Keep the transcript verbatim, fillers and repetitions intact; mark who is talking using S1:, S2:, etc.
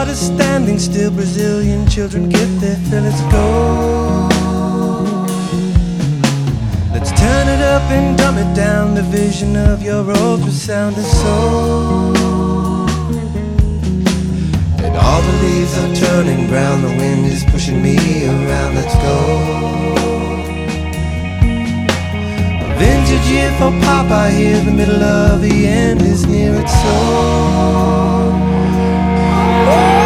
S1: is standing still, Brazilian children get their fill. Let's go. Let's turn it up and dumb it down. The vision of your ultrasound is so. And all the leaves are turning brown. The wind is pushing me around. Let's go. A vintage year for Popeye here. The middle of the end is near. It's so.